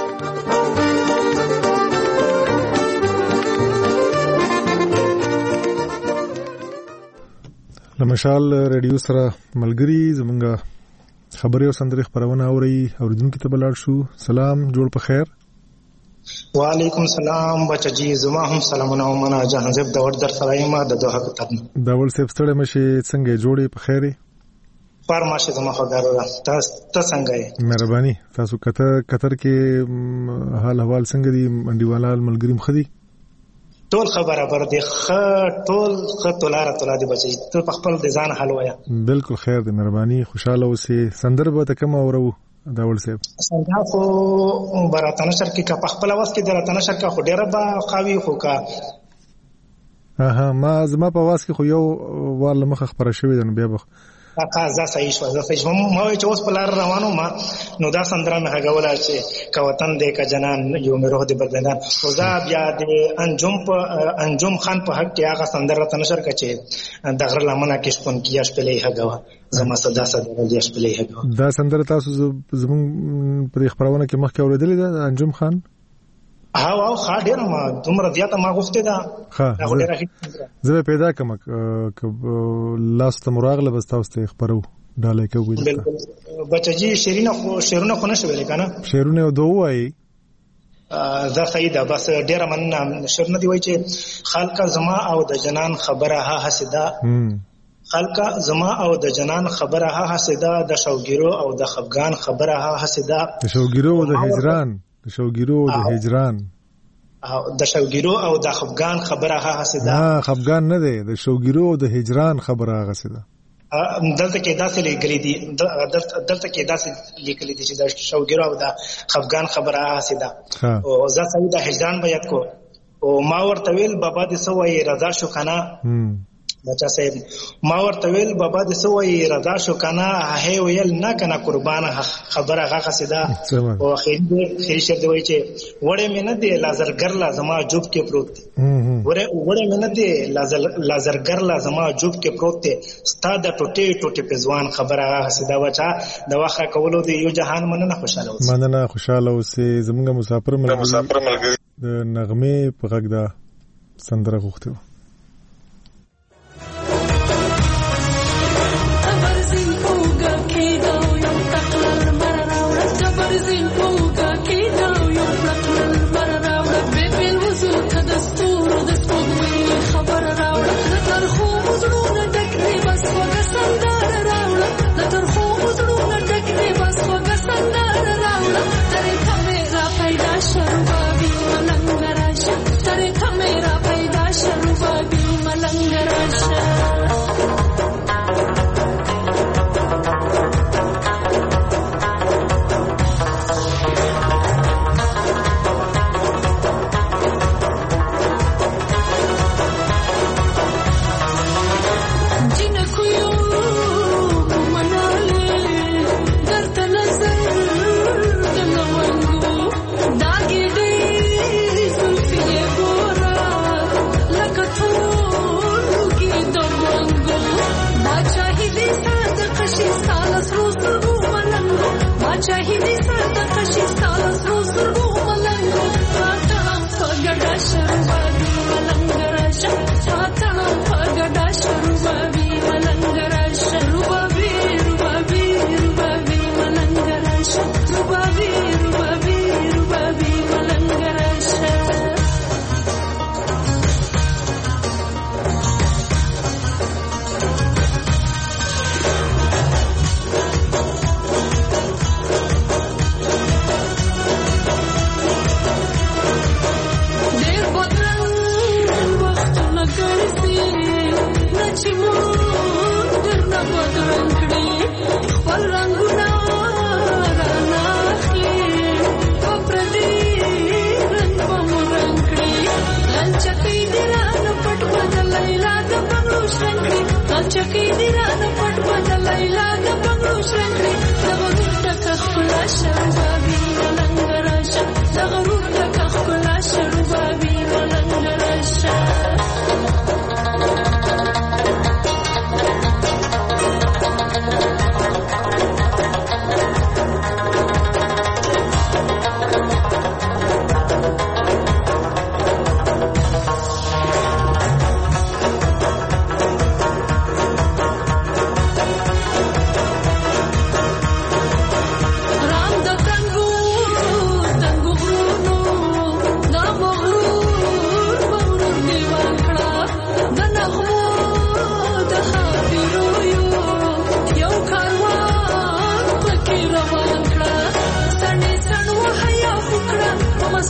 له مشال رادیو سره ملګري زمونږه خبرې او سندرې خبرونه اوري اوریدونکو ته بلار شو. سلام جوړ په خیر. وعلیکم السلام بچی زما هم سلامونه ومنه جهان زب د ور در سره ما د دوه کتاب دا ول سیف ستړی مشه څنګه جوړې په خیره پرماشه زما خبره تاسو ته څنګه یې مهرباني تاسو کته قطر کې حال احوال څنګه دي منډیوالال ملګریم خدي ټول خبره بر دي خ ټول خطولاره تولا دي بچي ته په خپل ځان حل وایا بالکل خیر دي مهرباني خوشاله اوسې سندرب ته کوم اورو دا ول سیب څنګه خو براتنه شر کې په خپل واس کې دراتنه شر کا خو ډیره با قوي خو کا اها ما زما په واس کې خو یو وال مخ خبره شوې ده بیا بخ قازا صحیح شو زه صحیح ما چې اوس په لار روانو ما نو دا سندره مې هغه چې کا وطن دې کا جنان یو مې روح دې بدلندان او دا بیا دې انجم په انجم خان په حق کې هغه سندره تنشر کچې د غره لمنه کې شپون کیاش په لې هغه زما صدا صدا دې شپ لې هغه دا سندره تاسو زمون په خبرونه کې مخکې اوریدلې ده انجم خان ها واو خا ډیر ما دومره زیاته ما غوښته ده ها زه پیدا کوم ک لاست مراغله بس تاسو ته خبرو ډالې کوي بالکل بچجی شیرینه خو شیرونه خو نشو ویل کنه شیرونه دوه وای دا سیده بس ډیر من شیرونه دی وای چې خلک زما او د جنان خبره ها حسدا خلک زما او د جنان خبره ها حسدا د شوګیرو او د خفغان خبره ها حسدا د شوګیرو او د هجران د شوګیرو او د هجران د شوګیرو او د خفغان خبره ها حسدا نه خفغان نه دی د شوګیرو او د هجران خبره ها حسدا دلته کې داسې لیکلي دي دلته کې داسې لیکلي دي چې د شوګیرو او د خفغان خبره ها حسدا او زه سوي د هجران بیات کو او ما ورته ویل بابا دې سوې رضا شو کنه بچا صاحب ما ورته ویل بابا دې سوې رضا شو کنه هه ویل نه کنه قربان خبره هغه سدا او اخر خیر شر دی وای چې وړې مې نه دی لازرګر لازما جوب کې پروت دی وړې وړې مې نه دی لازرګر لازما جوب کې پروت دی ستاد ټوټه ټوټه پزوان خبره هغه سدا بچا د واخه کولو دی یو جهان مننه خوشاله اوسه مننه خوشاله اوسه زمونږ مسافر ملګری د نغمه په غږ دا سندره غوښتو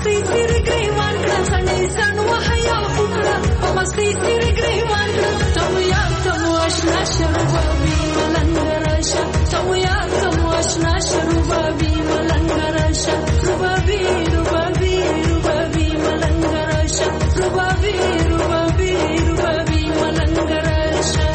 مستي سیر ګریوان کړه سنې سن وحیا وکړه په مستي سیر ګریوان کړه تم یاد تم آشنا شربابي ملنګ راشه تم یاد تم آشنا شربابي ملنګ راشه ربابي ربابي ربابي ملنګ راشه ربابي ربابي ربابي ملنګ راشه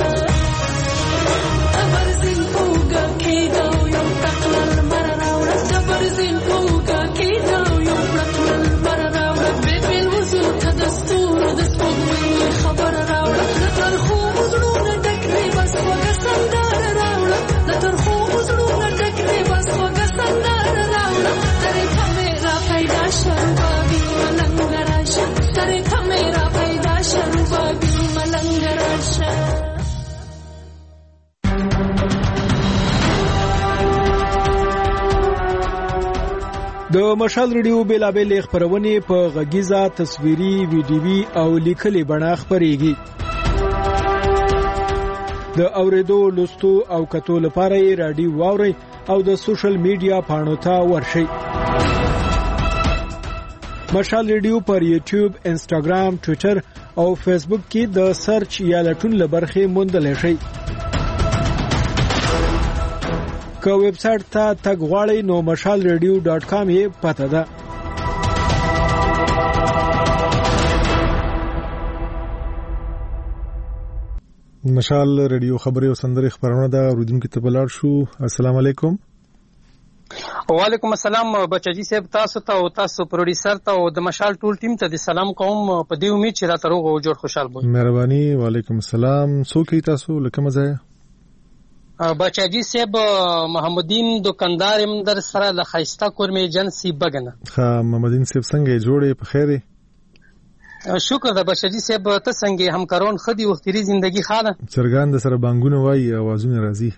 ابرزین پوګه کېدو یو تقلل مر راوړه ابرزین پوګه کېدو یو تقلل مر راوړه بل وزل تدستور د سپوږمۍ خبر راوړه تر خو وزلونه ډکري بس وګه سندار راوړه تر خو وزلونه ډکري بس وګه سندار راوړه ترې کمرا پیدا شربابي ملنګ راشه ترې کمرا پیدا شربابي ملنګ راشه. د مشال ریډیو بیلابېل خبرونه په غږیزه تصویري ویډیوي او لیکلي بڼه خبريږي. د اوریدو لوستو او کتو لپاره یې رادیو واوري او د سوشل میډیا پاڼو ته ورشئ. مشال ریډیو پر یوټیوب، انسټاګرام، ټوئیټر او فیسبوک کې د سرچ یا لټون لبرخې موندل شي. که ویب سټ ته تګ غواړئ نو مشال ریډیو ډاټ کام یې پته ده. مشال ریډیو خبري او سندري خبرونه ده اوریدونکو ته بلار شو. السلام علیکم. وعلیکم السلام بچجی صاحب، تاسو ته او تاسو پروډوسر ته او د مشال ټول ټیم ته د سلام کوم په دې امید چې راته روغ او جوړ خوشحال وي. مهرباني. وعلیکم السلام. څوک تاسو لکه مزه؟ بچاجی صاحب محمدین دکاندار ام در سره د خایسته کورمه ایجنسی بغنه. ها محمدین صاحب څنګه جوړې په خیره؟ شکر ده بچاجی صاحب، ته څنګه همکارون خدي وختري زندگی خاله چرګان د سره بانګونه وای اوازونه راځي.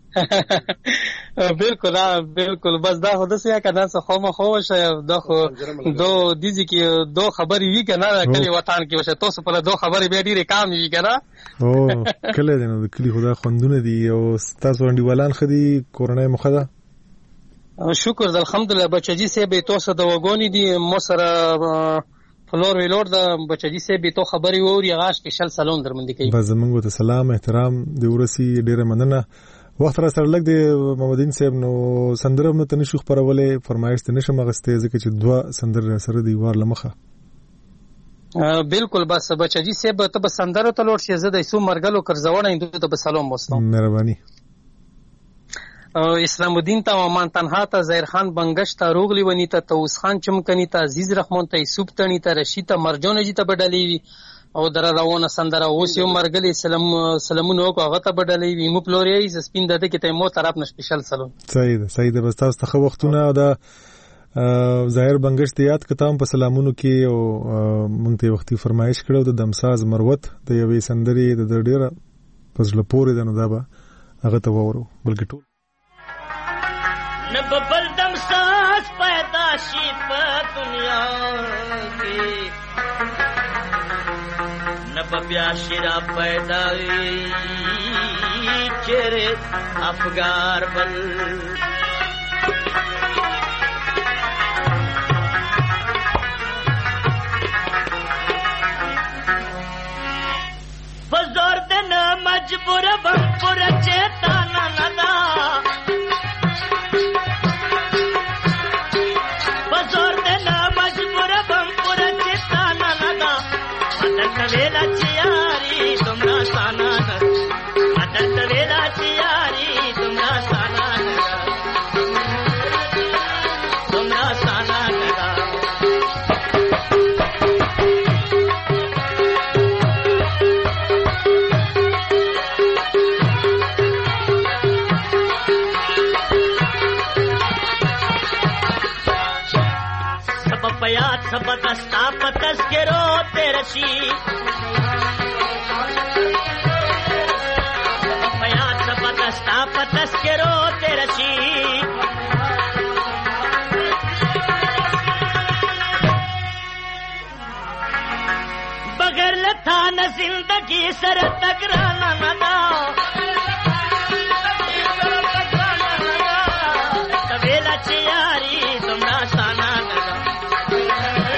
بالکل بالکل، بس دا خو د سیا کنه څه خو مخ خو شه دا خو دو دیږي کې دو خبرې وی کنه کلی وطن کې وشه تاسو په دو خبرې به ډیره کام وی کنه. او کله دنه د کلی خدا خوندونه دي او تاسو انډیوالان خدي کورنۍ مخده. شکر الحمدلله بچجی سه به تاسو د وګونی دي مو سره فلور ویلور د بچجی سه به تو خبرې ووري غاش کې شل سلام درمندې کوي. بس زمونږ ته سلام احترام دی ورسي ډیره مننه. وخت را سره لګ دی محمدین صاحب نو سندرم نو تنشو خبرولې فرمایش ته نشم غسته ځکه چې دوا سندر سره دی وار لمخه. بالکل بس بچجی صاحب ته به سندر ته لور شي زده سو مرګلو کرزونه اندو ته به سلام وستم. مهرباني. اسلام الدین ته امان تنها ته زهیر خان بنگش ته روغلی ونی ته توس خان چمکنی ته عزیز رحمان ته یوسف تنی ته رشید ته مرجان جی ته بدلی او در روانه سندره اوس یو مرګلی سلام سلامونو کو هغه ته بدلی وی مو پلوري سپین دته کې ته مو طرف نه سپیشل سلام. صحیح ده صحیح ده. بس تاسو ته وختونه دا ظاهر بنگش ته یاد کتام په سلامونو کې او مونږ ته وختي فرمایش کړو د دمساز مروت د یوې سندري د ډیره پزله پورې د نو دا به هغه ته وورو بلکې ټول نب بل دمساز پیدا شي په دنیا کې نب بیا شرا پیدا وي چیرې افغار بل بزور دن مجبور بم پر چیتانا ندا بزور دن مجبور بم پر چیتانا ندا مدد ویلا چیاری تمنا سانا ندا مدد ویلا چیاری تمنا سانا ندا تمنا سانا ندا پیات سبت استا پتس کرو تیرشی پیات سبت استا پتس کرو تیرشی بغیر لتا نہ زندگی سر تکرانا ندا طویلا چیاری تمنا سانا ندا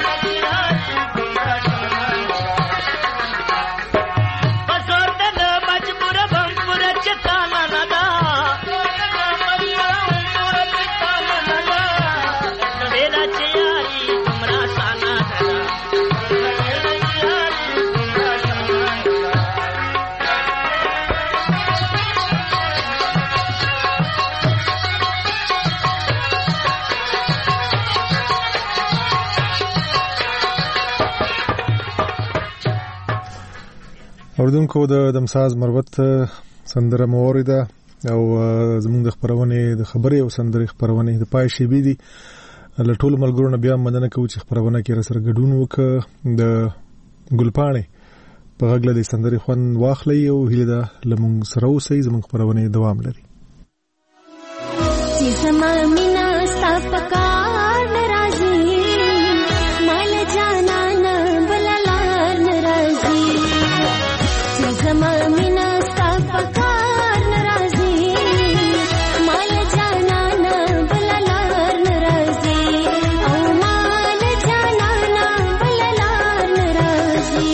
اوردونکو د دمساز مروت سندره موریده او زموږ د خبرونه د خبرې او سندرې خبرونه د پای شی بي دي له ټول ملګرو نه بیا مننه کوم چې خبرونه کې سره ګډون وکړه د ګلپانې په غږ له سندرې خوان واخلې او هیله ده لمون سره اوسې زموږ خبرونه دوام لري چې زما مینا ستاسپکار ناراضي مال جانا نه بللار ناراضي چې زما مینا ستاسپکار ناراضي مال جانا نه بللار ناراضي او مال جانا نه بللار ناراضي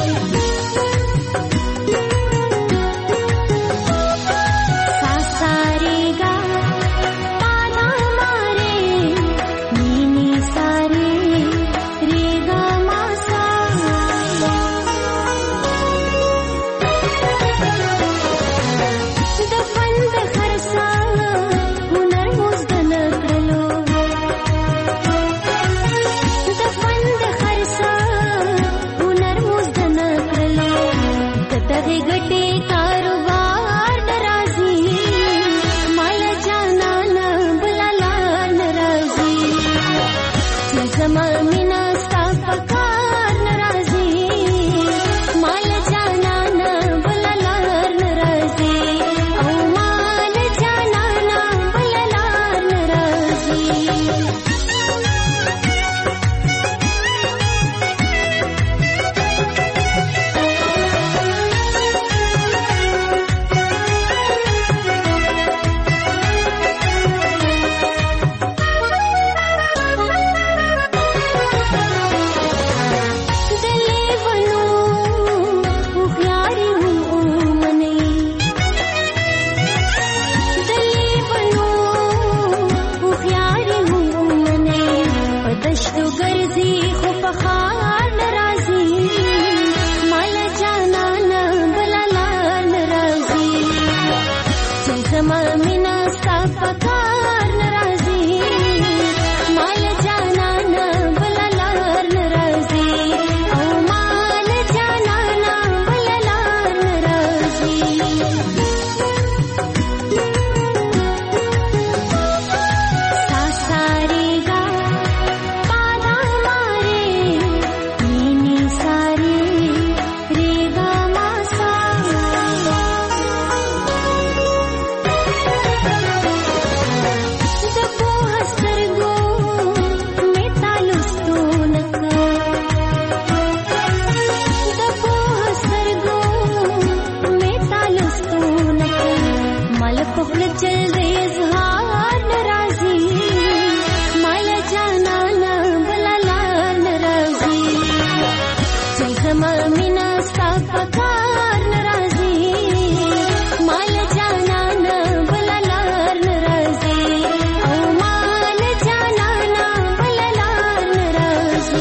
सासारेगा ताना मारे नीनी सारे रेगा मासा दफंद खरसा हुनर मुजदन कलो दफंद खरसा हुनर मुजदन कलो कतरे गटे कारोबार नराजी माल जाना न बुलाला नराजी जमा मिना साफकार नराजी माल जाना न बुलाला नराजी ओ माल जाना न बुलाला नराजी दिले बनो उखियारी हूँ मने दिले बनो उखियारी हूँ मने पदश्तो गर्जी खुपखार नराजी माल जाना न बलाला नराजी जमा मिना साफकार नराजी माल जाना न बलाला नराजी ओ माल जाना न बलाला नराजी सासारेगा ताना मारे नीनी सारे रेगा मासा दबो हसरगो में तालुस्तू नका दबो हसरगो में तालुस्तू नका मल पहल चल रेजहार नराजी माल जाना न बलाला नराजी जमा मिना साफकार नराजी माल जाना न बलाला नराजी ओ माल जाना न बलाला नराजी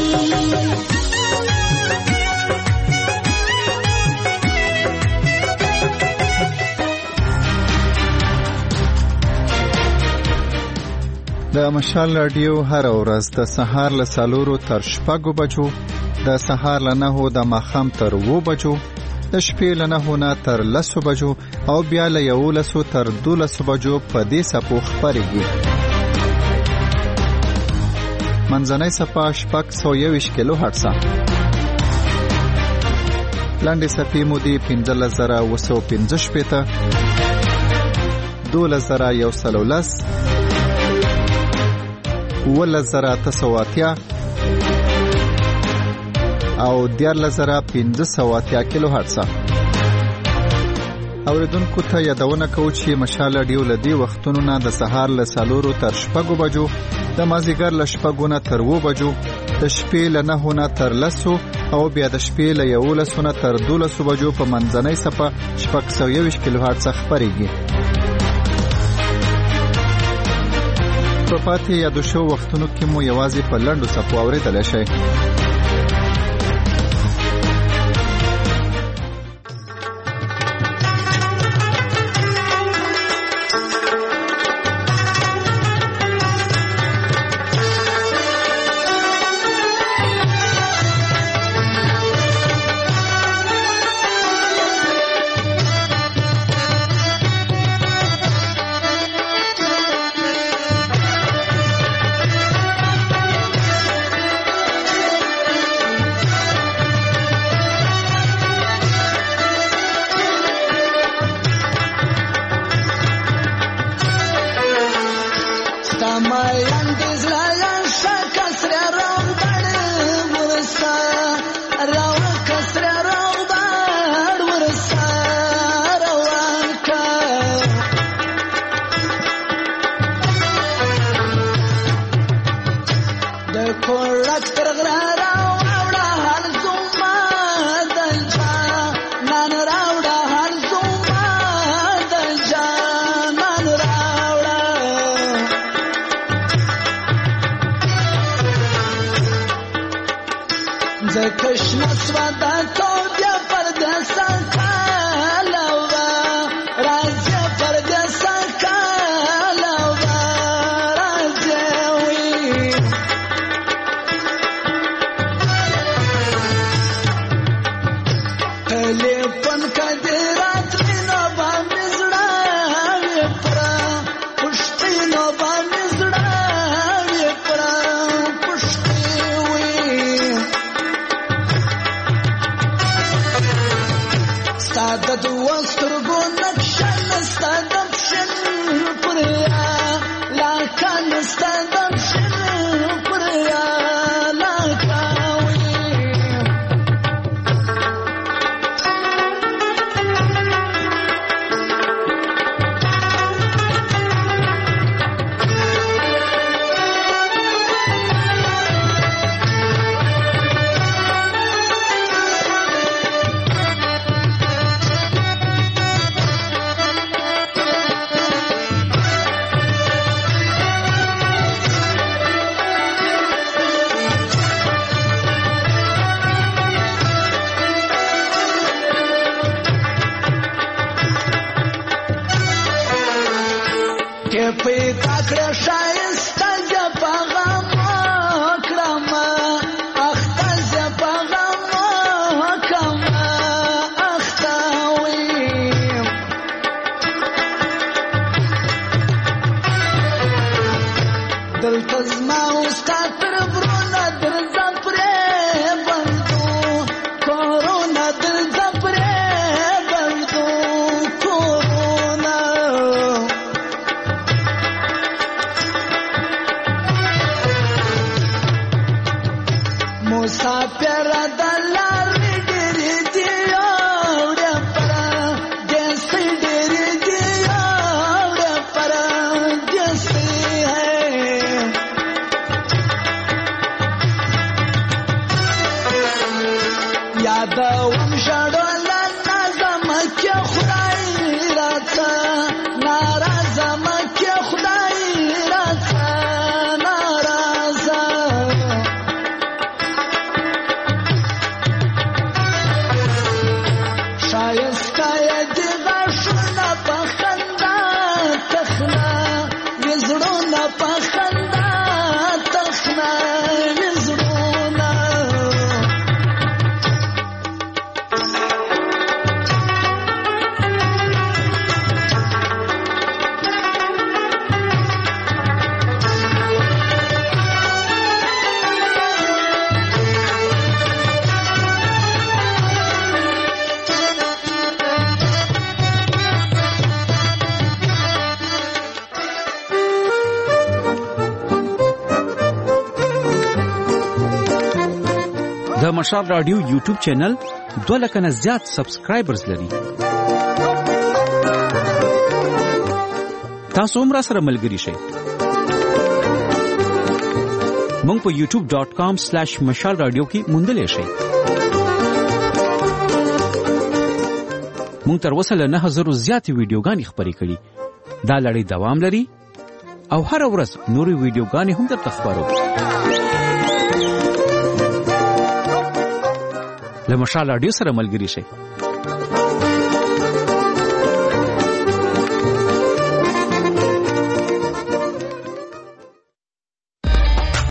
د مشال رادیو هر ورځ د سهار له سالورو تر شپږو بجو د سهار له نهو د ماښام تر اوو بجو د شپې له نهو نه تر لسو بجو او بیا له یولسو تر دولسو بجو په دې څپو خپرېږي منځنۍ څپه شپږ سوه یوویشت کیلو هرټزه لنډې څپې مو دي پنځلس زره اوه سوه پنځه شپېته دولس زره یو سل او لس اوولس زره اته سوه اتیا او دیارلس زره پنځه سوه اتیا کیلو هرټزه اوریدونکو ته یادونه کوو چې مشال رادیو له دې وختونو نه د سهار له څلورو تر شپږو بجو د مازدیګر له شپږو نه تر اوو بجو د شپې له نهو نه تر لسو او بیا د شپې له یولسو نه تر دولسو بجو په منځنۍ څپه شپږ سوه یوویشت کیلو هرټزه خپرېږي په پاتې یادو شو وختونو کې مو یوازې په لنډو څپو اورېدلی شئ زکشنا سوادا کو بیا پردیسا کالوا راځه پردیسا کالوا راځه وی ټلیفون کدی راتلینو باندې زړه وی پر پښتینو باندې زړه وی پر پښتې وی ستاده د وسترګو نقشه نستاده پشن پریا لاکه نستاده پشن پریا لاکه وی پیدا کړه شایسته جپاغه مکرم اخته جپاغه مکرم اخته ویم دلته زما اوستا تر برونه درځه پرې بندو کورونا درځه پرې بندو کورونا مسافر دلار ډېرې دي اوړه پر دسې ډېرې دي اوړه پر دسې یادوم ژړول نازم کې خدای راته ناراضم کې خدای راته ناراضه شایسته دی غاښونه په خندا تخنه وزړونه په خندا تخنه وزړونه د مشال رادیو یوټیوب چینل دوه لکه نه زیات سبسکرایبرز لري. تاسو هم را سره ملګري شئ. مونږ په یوټیوب ډاٹ کام سلیش مشال رادیو کې موندلی شئ. مونږ تر اوسه له نه زرو زیاتې ویډیوګانې خپرې کړي. دا لړۍ دوام لري او هر ورځ نورې ویډیوګانې هم درته خپروو. له مشال رادیو سره ملګري شئ.